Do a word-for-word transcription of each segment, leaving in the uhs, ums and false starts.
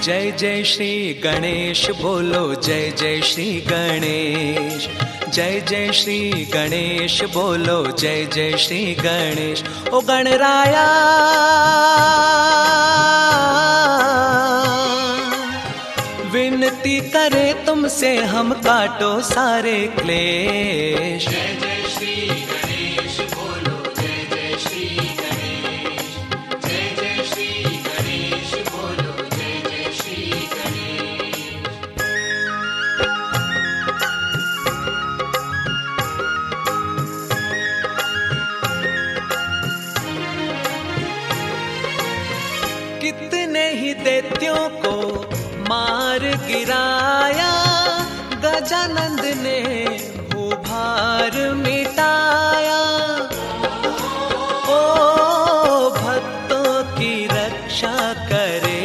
जय जय श्री गणेश बोलो, जय जय श्री गणेश। जय जय श्री गणेश बोलो, जय जय श्री गणेश। ओ गणराया विनती करे तुमसे हम काटो सारे क्लेश। जय जय श्री गणेश बोलो, जय जय श्री गणेश। जय जय श्री गणेश बोलो, जय जय श्री गणेश। कितने ही दैत्यों को मार गिराया, गजानंद ने भूभार मिटाया। ओ भक्तों की रक्षा करे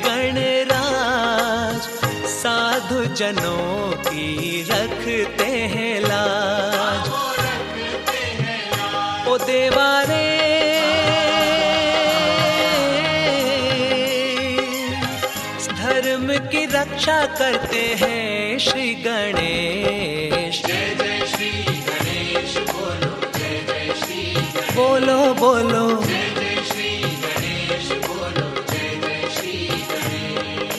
गणराज, साधु जनों की रखते हैं लाज। ओ देवारे धर्म की रक्षा करते हैं श्री गणेश। जय जय श्री गणेश बोलो, जय जय श्री गणेश। बोलो बोलो जय जय श्री गणेश बोलो, जय जय श्री गणेश।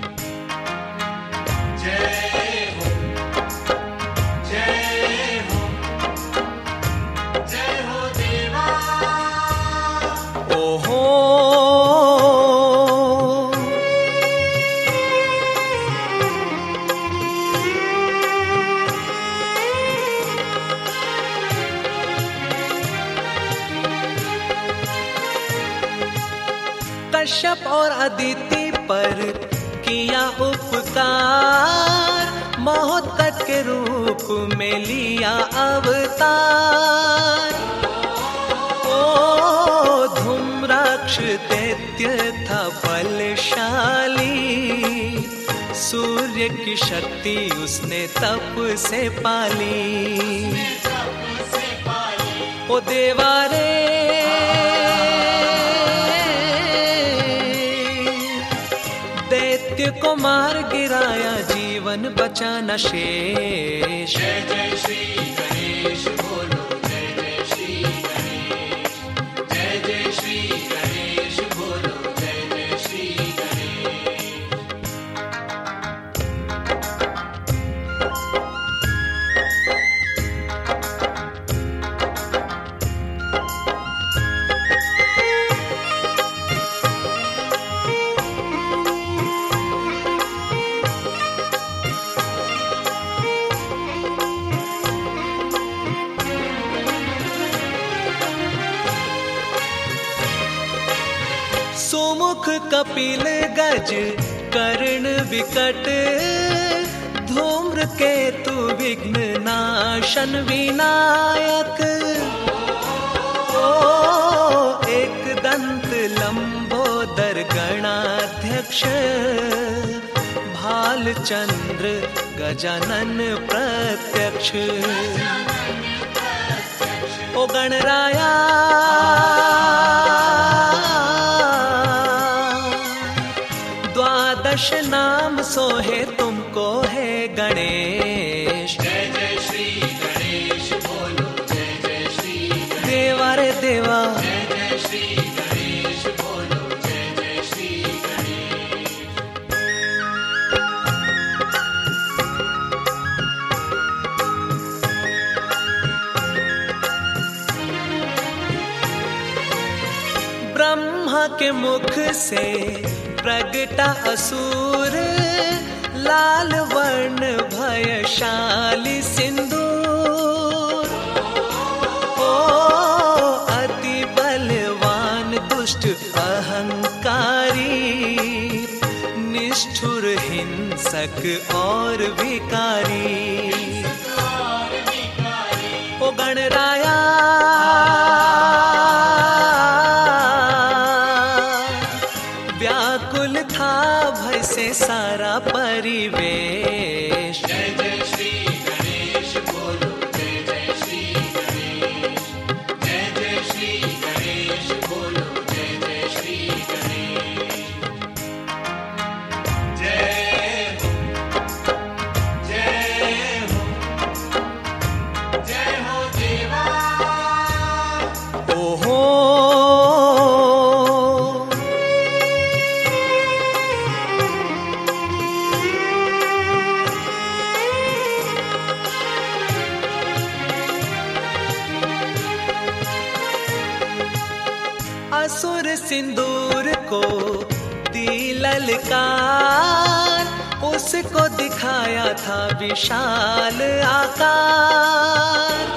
जय हो जय हो जय हो देवा। ओहो कश्यप और अदिति पर किया उपकार, महोत्कच के रूप में लिया अवतार। ओ धूम्राक्ष दैत्य था बलशाली, सूर्य की शक्ति उसने तप से पाली। ओ देवारे दैत्य को मार गिराया, जीवन बचाना शेष। जय जय श्री गणेश बोलो, जय जय श्री गणेश। जय जय श्री गणेश बोलो, जय जय श्री गणेश। सुमुख कपिल गज कर्ण विकट, धूम्र केतु विघ्न नाशन विनायक। ओ एक दंत लंबोदर गणाध्यक्ष, भाल चंद्र गजानन प्रत्यक्ष। ओ गणराया द्वादश नाम सोहे तुमको है गणेश। जय जय श्री गणेश बोलो, जय जय श्री गणेश। देवा रे देवा जय जय श्री गणेश बोलो, जय जय श्री गणेश। ब्रह्मा के मुख से प्रगटा असुर, लाल वर्ण भयशाली सिंदूर। ओ अति बलवान दुष्ट अहंकारी, निष्ठुर हिंसक और विकारी। ओ गणराया व्याकुल था भय से सारा परिवेश। जय जय श्री गणेश बोलो, जय जय श्री गणेश। जय जय श्री गणेश बोलो, जय जय श्री गणेश। सिंदूर को दी ललकार, उसको दिखाया था विशाल आकार।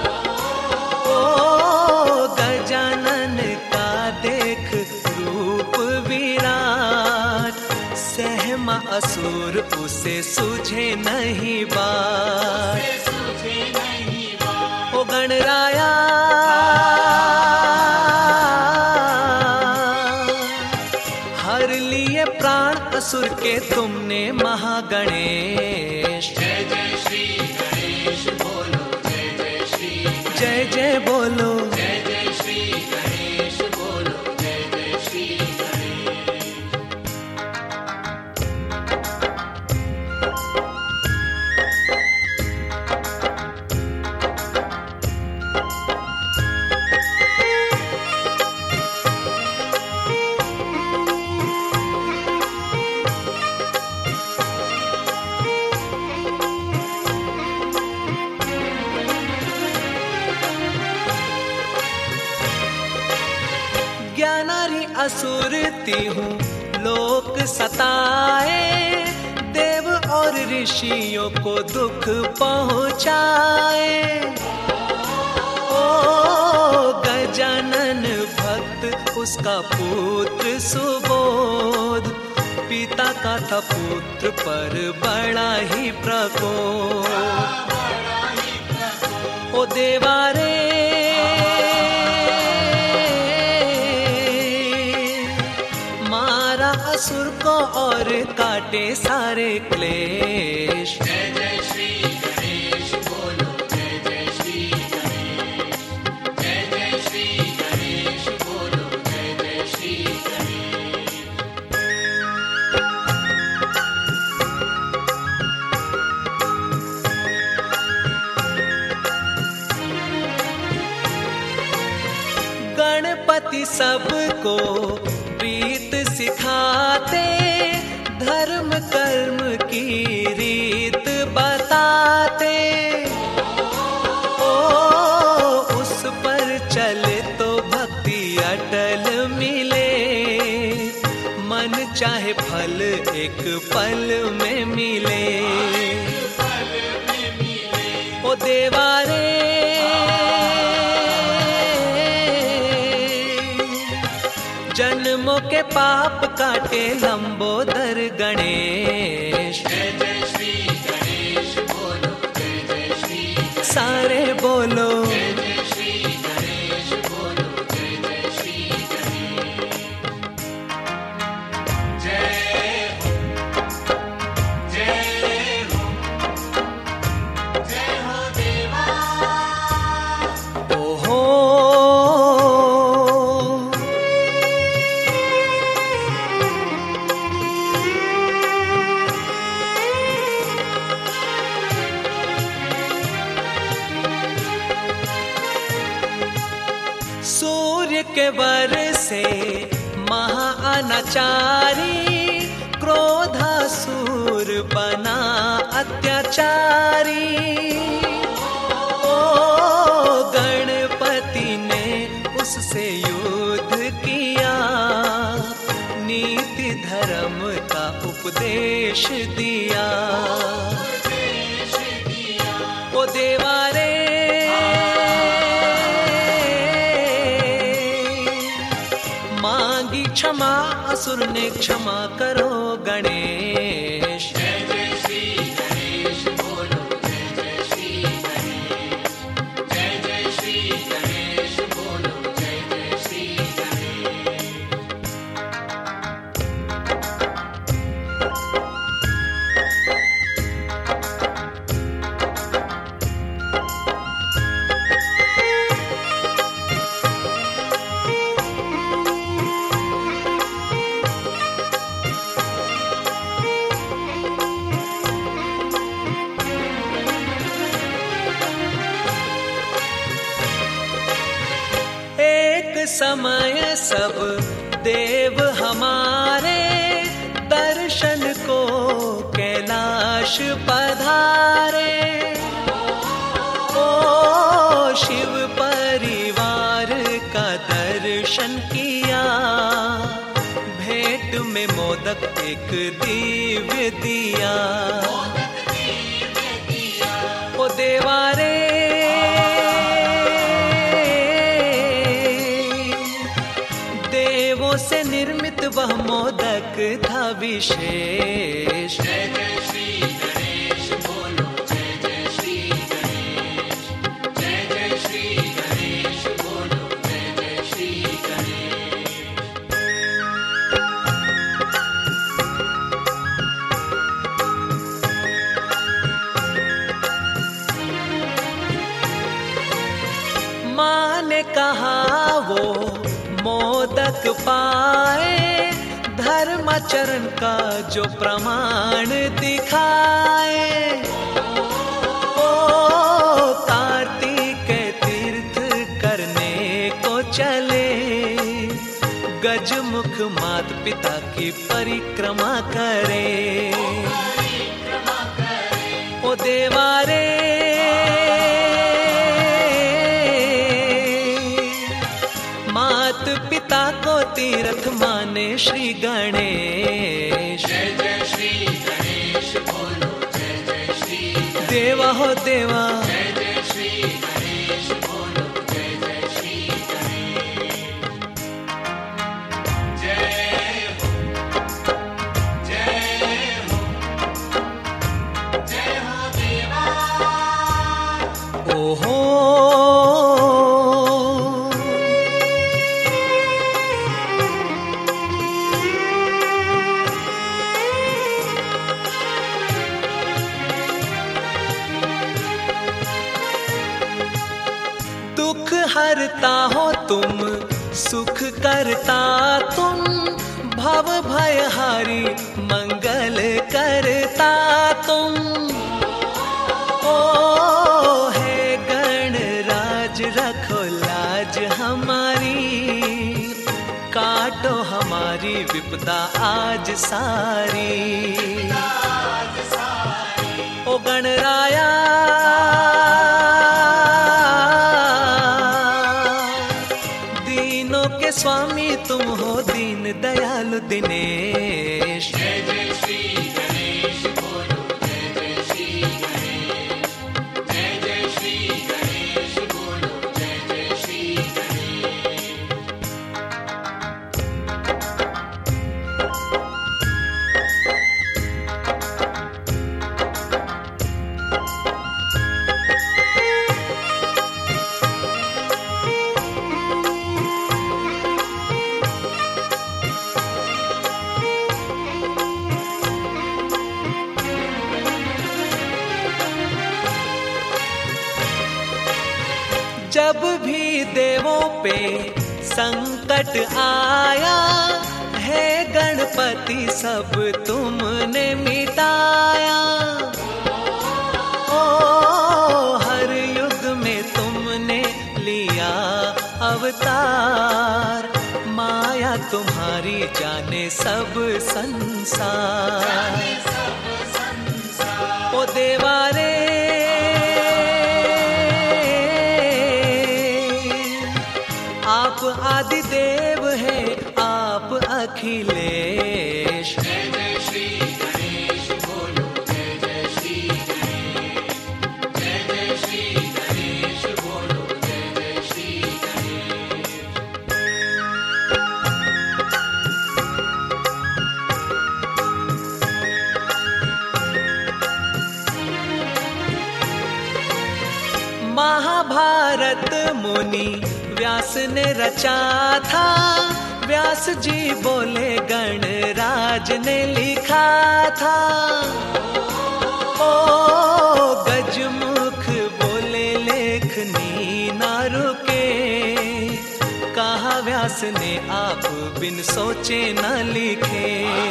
ओ गजानन का देख रूप विराट, सहमा असुर उसे सूझे नहीं बात। ओ गणराया हर लिए प्राण असुर के तुमने महागणेश। जय जय श्री गणेश बोलो, जय जय श्री गणेश। जय जय बोलो, जय जय श्री गणेश बोलो, जय जय श्री गणेश। ज्ञानारी असुर हूँ लोक सताए, देव और ऋषियों को दुख पहुँचाए। ओ गजानन भक्त उसका पुत्र सुबोध, पिता का था पुत्र पर बड़ा ही प्रकोप। ओ देवारे असुर को और काटे सारे क्लेश। जय जय श्री गणेश बोलो, जय जय श्री गणेश। जय जय श्री गणेश बोलो, जय जय श्री गणेश। गणपति सबको प्रीत सिखाते, धर्म कर्म की रीत बताते। ओ उस पर चले तो भक्ति अटल मिले, मन चाहे फल एक पल में मिले। ओ देवारे जन्मों के पाप काटे लंबोदर गणेश। जय जय श्री गणेश बोलो, जय जय श्री गणेश। सारे बोलो, जय जय श्री गणेश बोलो, जय जय श्री गणेश। जय हो, जय हो, जय हो देवा। ओहो सूर्य के वर से महाअनाचारी, क्रोधासुर बना अत्याचारी। ओ गणपति ने उससे युद्ध किया, नीति धर्म का उपदेश दिया। ओ देवारे मांगी क्षमा असुर ने, क्षमा करो गणेश। जय जय श्री गणेश बोलो, जय जय श्री गणेश। जय जय श्री गणेश बोलो, जय जय श्री गणेश। समय सब देव हमारे, दर्शन को कैलाश पधारे। ओ शिव परिवार का दर्शन किया, मोदक एक दिव्य दिया। ओ देवा रे देवों से निर्मित वह मोदक था विशेष। जय जय श्री गणेश बोलो जय जय श्री गणेश। जय जय श्री गणेश बोलो जय जय श्री गणेश। माँ ने कहा वो मोदक पाए धर्माचरण का जो प्रमाण दिखाए। ओ कार्तिक तीर्थ करने को चले, गजमुख मात पिता की परिक्रमा करे। ओ देवा रे पिता को तीर्थ माने श्री गणेश। जय जय श्री गणेश बोलो जय जय श्री गणेश। देवा हो देवा जय जय श्री गणेश बोलो जय जय श्री गणेश। जय हो जय हो जय हो देवा। ओहो दुख हरता हो तुम, सुख करता तुम, भव भयहारी मंगल करता तुम। ओ है गणराज रखो लाज हमारी, काटो हमारी विपदा आज सारी। ओ गणराया के स्वामी तुम हो दीन दयालु दिनेश। जय जय श्री गणेश बोलो जय जय श्री गणेश। जय जय श्री गणेश बोलो जय जय श्री गणेश। जब भी देवों पे संकट आया, है गणपति सब तुमने मिटाया। ओ हर युग में तुमने लिया अवतार, माया तुम्हारी जाने सब संसार। ओ देवा रे आप आदि देव है आप अखिलेश। जय जय श्री गणेश बोलो जय जय श्री गणेश। जय जय श्री गणेश बोलो जय जय श्री गणेश। महाभारत मुनि व्यास ने रचा था, व्यास जी बोले गणराज ने लिखा था। ओ गजमुख बोले लेखनी ना रुके, कहा व्यास ने आप बिन सोचे न लिखे।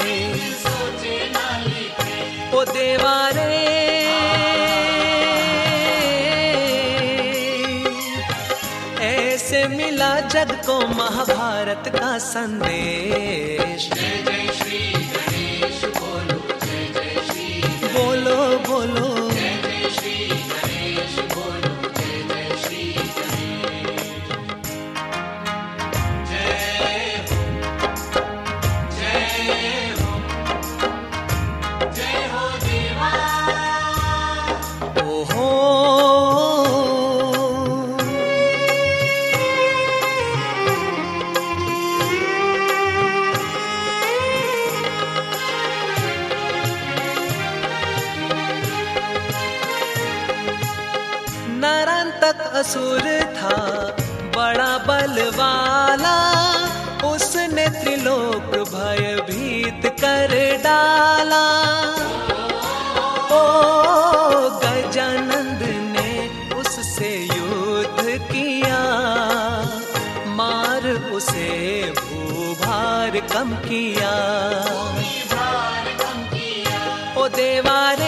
ओ देवा रे ऐसे मिला जग को महाभारत का संदेश। जय जय श्री गणेश बोलो जय जय श्री गणेश। बोलो बोलो जय जय श्री गणेश बोलो जय जय श्री गणेश। जय हो जय हो तक असुर था बड़ा बलवाला, उसने त्रिलोक भयभीत कर डाला। ओ गजानंद ने उससे युद्ध किया, मार उसे भूभार कम किया। ओ देवारे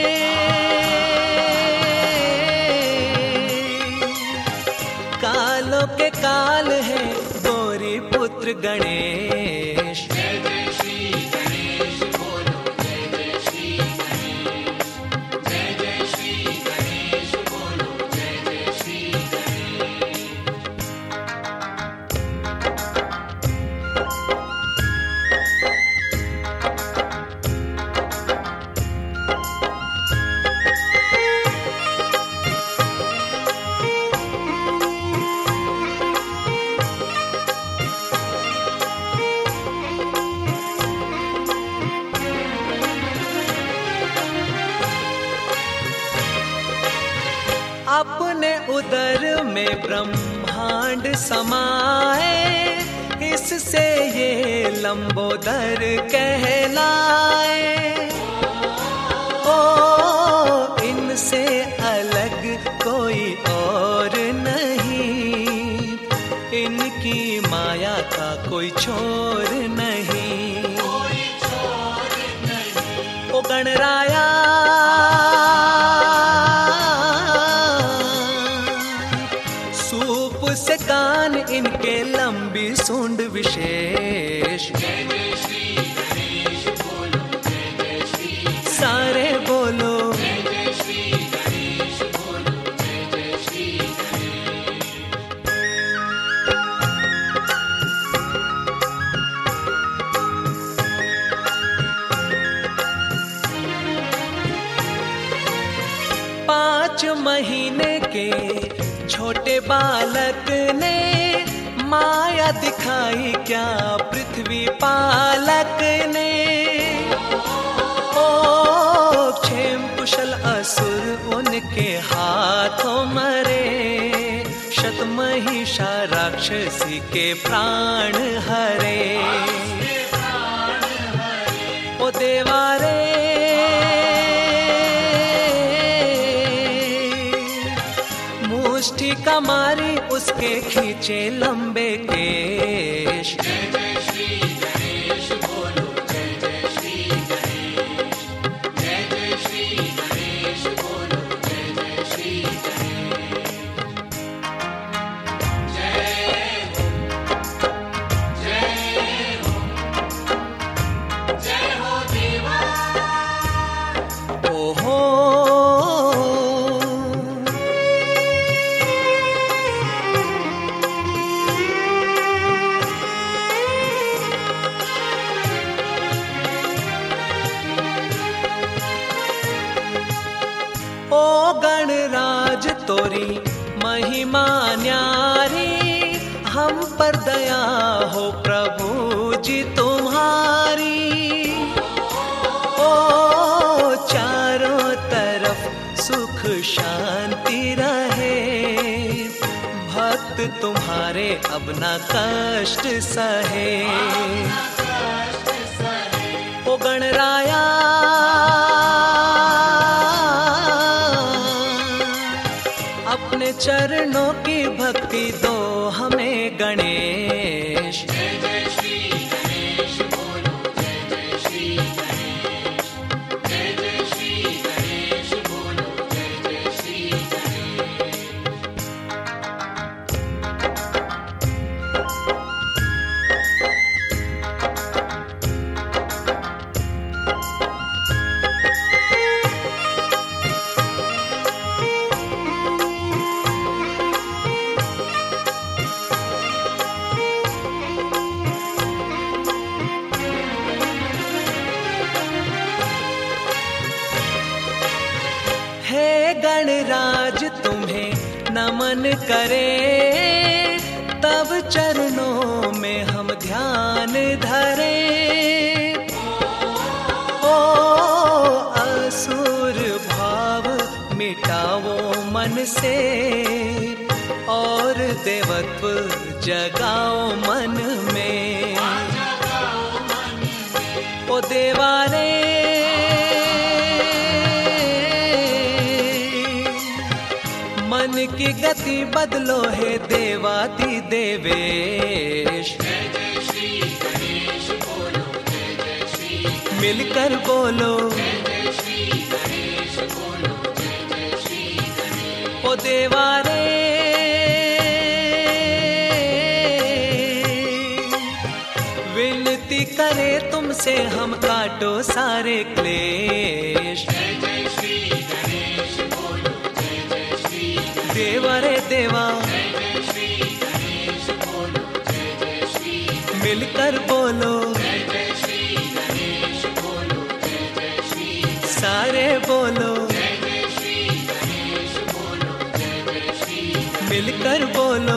कालों के काल है गौरी पुत्र गणेश। जय जय श्री गणेश बोलो, जय जय श्री गणेश। जय जय श्री गणेश बोलो, जय जय श्री गणेश। अपने उदर में ब्रह्मांड समाए, इससे ये लंबोदर कहलाए। ओ इनसे अलग कोई और नहीं, इनकी माया का कोई छोर नहीं। ओ गणराया से कान इनके लंबी सूंड विशेष। जय जय श्री गणेश बोलो, जय जय श्री। सारे बोलो जय जय श्री गणेश बोलो, जय जय श्री गणेश। पांच महीने के छोटे बालक ने माया दिखाई क्या पृथ्वी पालक ने। ओ क्षेम कुशल असुर उनके हाथों मरे, शतमहिषा राक्षसी के प्राण हरे। ओ देवारे मुष्टि का मारी उसके खींचे लंबे केश। जय जय श्री गणेश बोलो, जय जय श्री गणेश। जय जय श्री गणेश बोलो, जय जय श्री गणेश। जय हो जय हो जय हो देवा। ओहो ओ गणराज तोरी महिमा न्यारी, हम पर दया हो प्रभु जी तुम्हारी। ओ चारों तरफ सुख शांति रहे, भक्त तुम्हारे अब ना कष्ट सहे। ओ गणराया अपने चरणों की भक्ति दो हमें गणेश। जय जय श्री गणेश बोलो, जय जय श्री गणेश। जय जय श्री गणेश बोलो, जय जय श्री गणेश। गणराज तुम्हें नमन करे, तब चरणों में हम ध्यान धरे। ओ असुर भाव मिटाओ मन से, देवत्व जगाओ मन में। ओ देवा रे मन की गति बदलो है देवाति देवेश। मिलकर बोलो ओ देवा रे विनती करे तुमसे हम काटो सारे क्लेश। देवा रे देवा मिलकर बोलो सारे बोलो मिलकर बोलो।